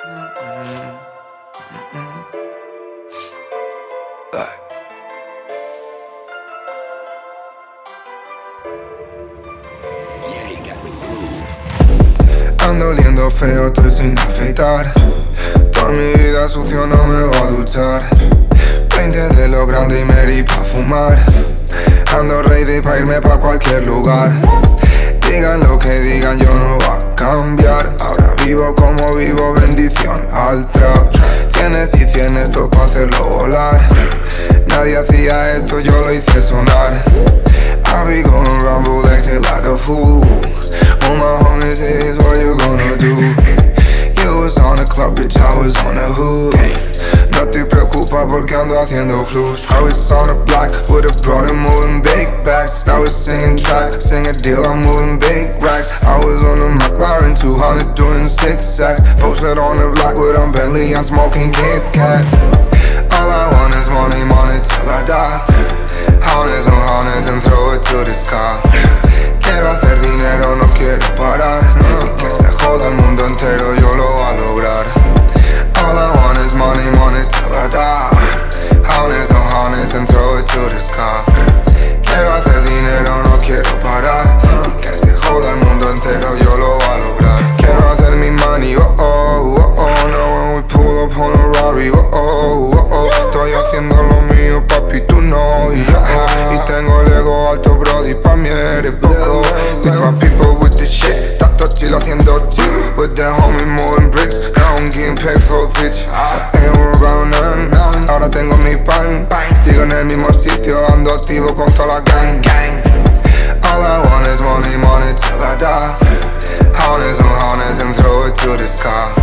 Ando oliendo feo, estoy sin afeitar. Toda mi vida sucio, no me voy a duchar. 20 de lo grande y Mary pa' fumar. Ando ready pa' irme pa' cualquier lugar. Digan lo que digan, yo no voy a cambiar. Ahora vivo como vivo, bendición al trap. Cienes y cienes, todo pa' hacerlo volar. Nadie hacía esto, yo lo hice sonar. I be going around but acting like a fool. All my homies is what you gonna do. You was on the club, bitch, I was on the hood. No te preocupa porque ando haciendo flus. I was on the block with a brother moving big bags. I was singing track, sing a deal, I'm moving big racks. I was on the McLaren 200 doing 6 sacks. Posted on the block with a Bentley, I'm smoking Kit Kat. All I want is money, money till I die. Hundreds on hundreds and throw it to the sky. Quiero hacer dinero, no quiero parar. Y que se joda el mundo entero, yo lo voy a lograr. All I want is money, money till I die. Hundreds on hundreds and throw it to the sky. Quiero hacer dinero, no quiero parar. Y que se joda el mundo entero, yo lo voy a lograr. Quiero hacer mi money, oh oh, oh oh. Now when we pull up on a Rari, oh oh, oh oh. Estoy haciendo lo mío, papi, tú no, yeah. Y tengo el ego alto, brody, pa' mí eres poco. With my people with the shit, tato chill haciendo chill. With the homie moving bricks, now I'm getting paid for bitch. Ain't around none, ahora tengo mi pan. Sigo en el mismo sitio, ando activo con toda la gang. All I want is money, money till I die. Hundreds on hundreds and throw it to the sky.